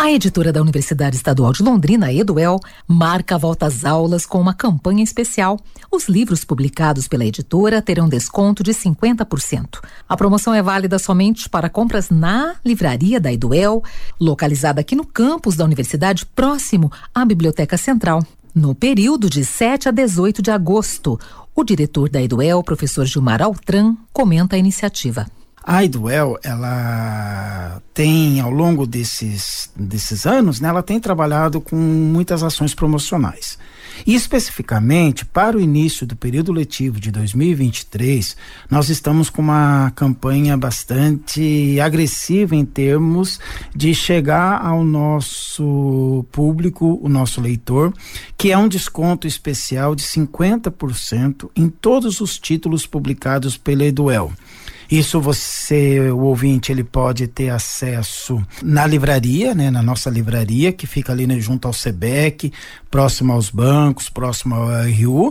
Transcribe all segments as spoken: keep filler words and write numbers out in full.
A editora da Universidade Estadual de Londrina, a Eduel, marca a volta às aulas com uma campanha especial. Os livros publicados pela editora terão desconto de cinquenta por cento. A promoção é válida somente para compras na livraria da Eduel, localizada aqui no campus da universidade, próximo à Biblioteca Central, no período de sete a dezoito de agosto. O diretor da Eduel, professor Gilmar Altran, comenta a iniciativa. A Eduel, ela tem, ao longo desses, desses anos, né, ela tem trabalhado com muitas ações promocionais. E especificamente, para o início do período letivo de dois mil e vinte e três, nós estamos com uma campanha bastante agressiva em termos de chegar ao nosso público, o nosso leitor, que é um desconto especial de cinquenta por cento em todos os títulos publicados pela Eduel. Isso você, o ouvinte, ele pode ter acesso na livraria, né, na nossa livraria, que fica ali, né, junto ao SEBEC, próximo aos bancos, próximo ao R U.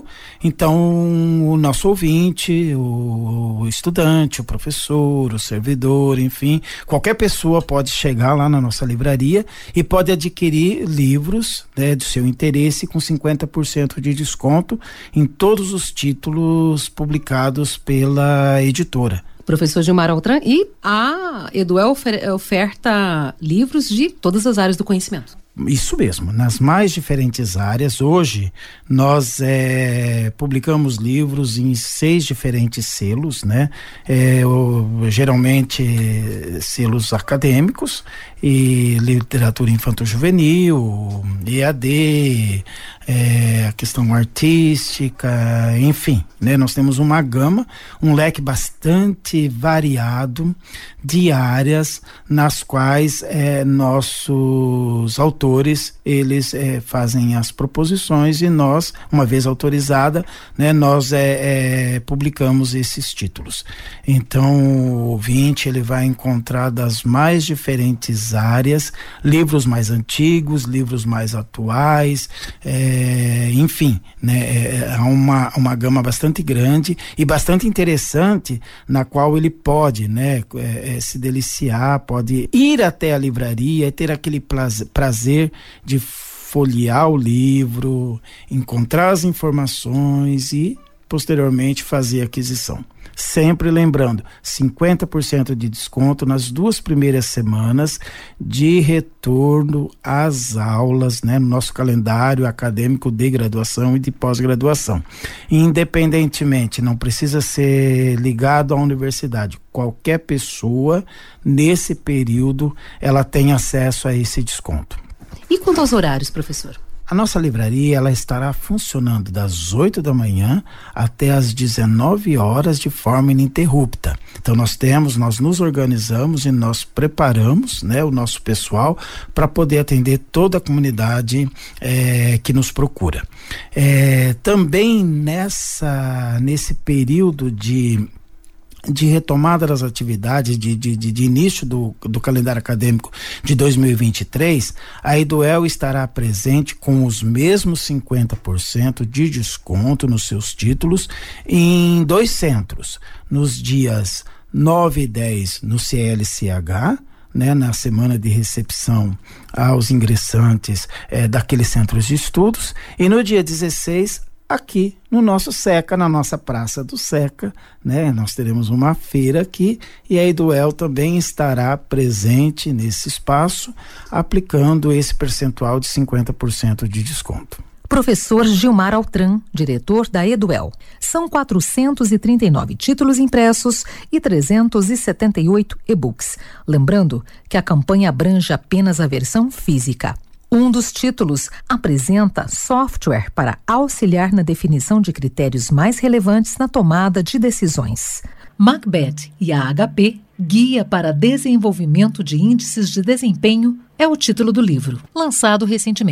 Então, o nosso ouvinte, o estudante, o professor, o servidor, enfim, qualquer pessoa pode chegar lá na nossa livraria e pode adquirir livros, né, do seu interesse com cinquenta por cento de desconto em todos os títulos publicados pela editora. Professor Gilmar Altran, e a Eduel oferta livros de todas as áreas do conhecimento. Isso mesmo, nas mais diferentes áreas. Hoje nós é, publicamos livros em seis diferentes selos, né? É, o, geralmente selos acadêmicos e literatura infanto-juvenil, E A D, é, a questão artística, enfim, né? Nós temos uma gama, um leque bastante variado de áreas nas quais é, nossos autores, eles é, fazem as proposições e nós, uma vez autorizada, né, nós é, é, publicamos esses títulos. Então, o ouvinte, ele vai encontrar das mais diferentes áreas, livros mais antigos, livros mais atuais, é, enfim, né, há uma, uma gama bastante grande e bastante interessante, na qual ele pode, né, é, é, se deliciar, pode ir até a livraria e ter aquele prazer, prazer de folhear o livro, encontrar as informações e posteriormente fazer a aquisição. Sempre lembrando, cinquenta por cento de desconto nas duas primeiras semanas de retorno às aulas, né, no nosso calendário acadêmico de graduação e de pós-graduação. Independentemente, não precisa ser ligado à universidade. Qualquer pessoa, nesse período, ela tem acesso a esse desconto. E quanto aos horários, professor? A nossa livraria, ela estará funcionando das oito da manhã até as dezenove horas de forma ininterrupta. Então nós temos, nós nos organizamos e nós preparamos, né, o nosso pessoal para poder atender toda a comunidade é, que nos procura. É, também nessa, nesse período de de retomada das atividades, de, de, de, de início do, do calendário acadêmico de dois mil e vinte e três, a Eduel estará presente com os mesmos cinquenta por cento de desconto nos seus títulos em dois centros, nos dias nove e dez no C L C H, né, na semana de recepção aos ingressantes é, daqueles centros de estudos, e no dia dezesseis aqui no nosso SECA, na nossa Praça do SECA, né? Nós teremos uma feira aqui e a Eduel também estará presente nesse espaço, aplicando esse percentual de cinquenta por cento de desconto. Professor Gilmar Altran, diretor da Eduel. São quatrocentos e trinta e nove títulos impressos e trezentos e setenta e oito e-books. Lembrando que a campanha abrange apenas a versão física. Um dos títulos apresenta software para auxiliar na definição de critérios mais relevantes na tomada de decisões. Macbeth e a H P, Guia para Desenvolvimento de Índices de Desempenho, é o título do livro, lançado recentemente.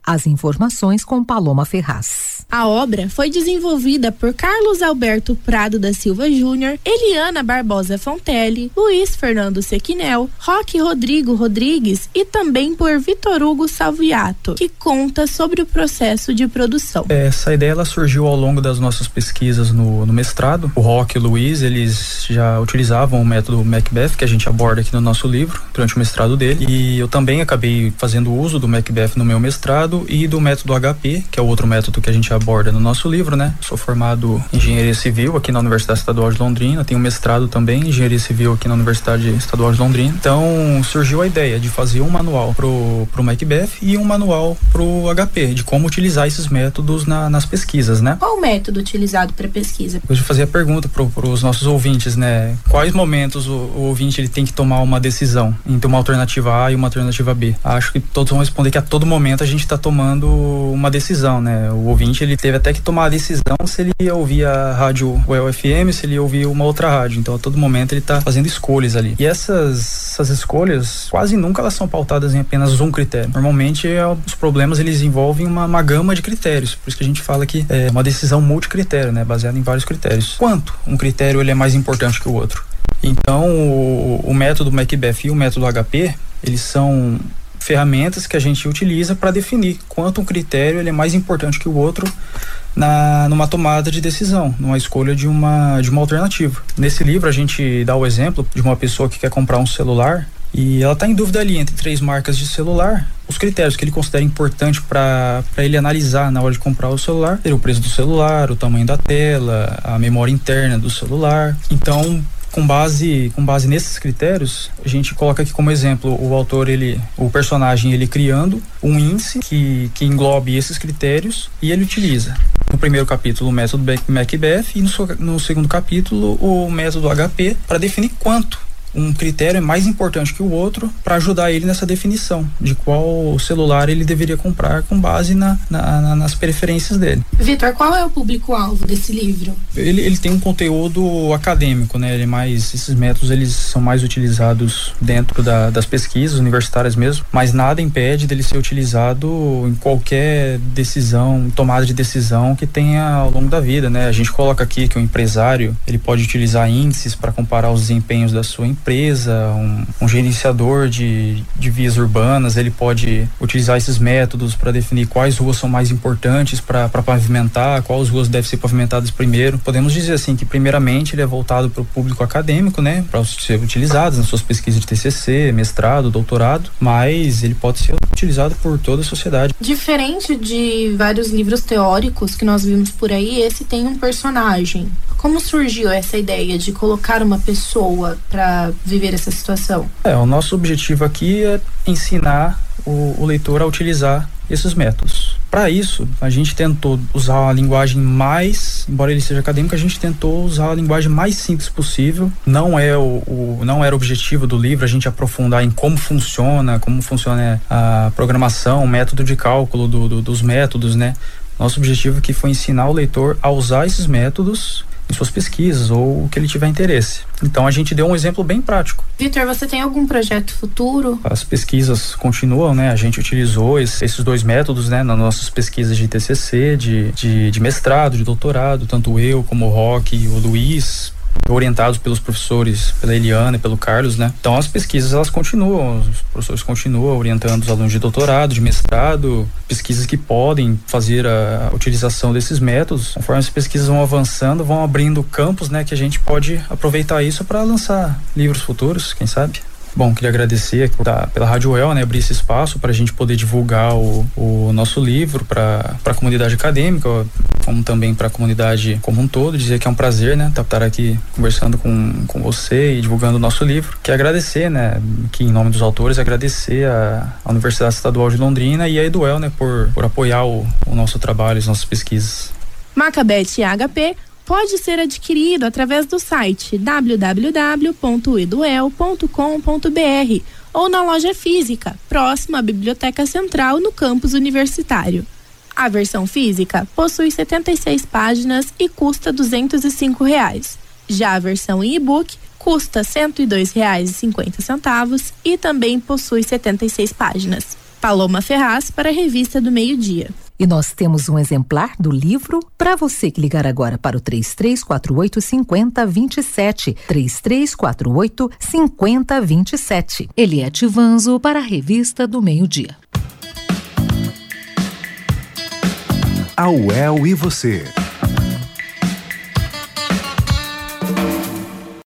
As informações com Paloma Ferraz. A obra foi desenvolvida por Carlos Alberto Prado da Silva Júnior, Eliana Barbosa Fontelli, Luiz Fernando Sequinel, Roque Rodrigo Rodrigues e também por Vitor Hugo Salviato, que conta sobre o processo de produção. Essa ideia ela surgiu ao longo das nossas pesquisas no, no mestrado. O Roque e o Luiz, eles já utilizavam o método Macbeth, que a gente aborda aqui no nosso livro, durante o mestrado dele, e eu também acabei fazendo uso do Macbeth no meu mestrado e do método H P, que é o outro método que a gente aborda no nosso livro, né? Sou formado em Engenharia Civil aqui na Universidade Estadual de Londrina, tenho mestrado também em Engenharia Civil aqui na Universidade Estadual de Londrina. Então, surgiu a ideia de fazer um manual pro, pro Macbeth e um manual pro H P, de como utilizar esses métodos na, nas pesquisas, né? Qual o método utilizado para pesquisa? Eu vou fazer a pergunta pro, pros nossos ouvintes, né? Quais momentos o, o ouvinte ele tem que tomar uma decisão entre uma alternativa A e uma alternativa B? Acho que todos vão responder que a todo momento a gente está tomando uma decisão, né? O ouvinte ele teve até que tomar a decisão se ele ia ouvir a rádio U E L F M, se ele ia ouvir uma outra rádio. Então, a todo momento ele está fazendo escolhas ali. E essas, essas escolhas, quase nunca elas são pautadas em apenas um critério. Normalmente, é, os problemas eles envolvem uma, uma gama de critérios. Por isso que a gente fala que é uma decisão multicritério, né? Baseada em vários critérios. Quanto um critério ele é mais importante que o outro? Então, o, o método Macbeth e o método H P, eles são ferramentas que a gente utiliza para definir quanto um critério ele é mais importante que o outro na, numa tomada de decisão, numa escolha de uma, de uma alternativa. Nesse livro a gente dá o exemplo de uma pessoa que quer comprar um celular e ela está em dúvida ali entre três marcas de celular. Os critérios que ele considera importante para ele analisar na hora de comprar o celular seria o preço do celular, o tamanho da tela, a memória interna do celular. Então, Com base, com base nesses critérios, a gente coloca aqui como exemplo o autor, ele, o personagem, ele criando um índice que, que englobe esses critérios e ele utiliza no primeiro capítulo o método Macbeth e no, no segundo capítulo o método H P para definir quanto um critério é mais importante que o outro para ajudar ele nessa definição de qual celular ele deveria comprar com base na, na, na, nas preferências dele. Vitor, qual é o público-alvo desse livro? Ele, ele tem um conteúdo acadêmico, né? Ele é mais, esses métodos eles são mais utilizados dentro da, das pesquisas universitárias mesmo, mas nada impede dele ser utilizado em qualquer decisão, tomada de decisão que tenha ao longo da vida, né? A gente coloca aqui que o empresário ele pode utilizar índices para comparar os desempenhos da sua empresa. empresa, um, um gerenciador de, de vias urbanas, ele pode utilizar esses métodos para definir quais ruas são mais importantes para pavimentar, quais ruas devem ser pavimentadas primeiro. Podemos dizer assim que primeiramente ele é voltado para o público acadêmico, né, para ser utilizado nas suas pesquisas de T C C, mestrado, doutorado, mas ele pode ser utilizado por toda a sociedade. Diferente de vários livros teóricos que nós vimos por aí, esse tem um personagem. Como surgiu essa ideia de colocar uma pessoa para viver essa situação? É, o nosso objetivo aqui é ensinar o, o leitor a utilizar esses métodos. Para isso, a gente tentou usar a linguagem mais, embora ele seja acadêmico, a gente tentou usar a linguagem mais simples possível. Não é o, o não era o objetivo do livro a gente aprofundar em como funciona, como funciona a programação, o método de cálculo do, do, dos métodos, né? Nosso objetivo aqui foi ensinar o leitor a usar esses métodos em suas pesquisas ou o que ele tiver interesse. Então a gente deu um exemplo bem prático. Vitor, você tem algum projeto futuro? As pesquisas continuam, né? A gente utilizou esse, esses dois métodos, né? Nas nossas pesquisas de T C C, de, de, de mestrado, de doutorado, tanto eu como o Roque e o Luiz, orientados pelos professores, pela Eliana e pelo Carlos, né? Então as pesquisas elas continuam, os professores continuam orientando os alunos de doutorado, de mestrado, pesquisas que podem fazer a, a utilização desses métodos. Conforme as pesquisas vão avançando, vão abrindo campos, né, que a gente pode aproveitar isso para lançar livros futuros, quem sabe? Bom, queria agradecer da, pela Rádio U E L, né, abrir esse espaço para a gente poder divulgar o, o nosso livro para a comunidade acadêmica, como também para a comunidade como um todo. Dizer que é um prazer, né, estar aqui conversando com, com você e divulgando o nosso livro. Quero agradecer, né, que em nome dos autores, agradecer a, a Universidade Estadual de Londrina e a Eduel, né, por, por apoiar o, o nosso trabalho, as nossas pesquisas. Macbeth H P pode ser adquirido através do site w w w ponto eduel ponto com ponto b r ou na loja física, próxima à Biblioteca Central, no campus universitário. A versão física possui setenta e seis páginas e custa duzentos e cinco reais. Já a versão em e-book custa cento e dois reais e cinquenta centavos e também possui setenta e seis páginas. Paloma Ferraz para a Revista do Meio Dia. E nós temos um exemplar do livro para você que ligar agora para o três três quatro oito, cinco zero dois sete, três três quatro oito, cinco zero dois sete. Eliete Vanzo para a Revista do Meio Dia. A U E L e você.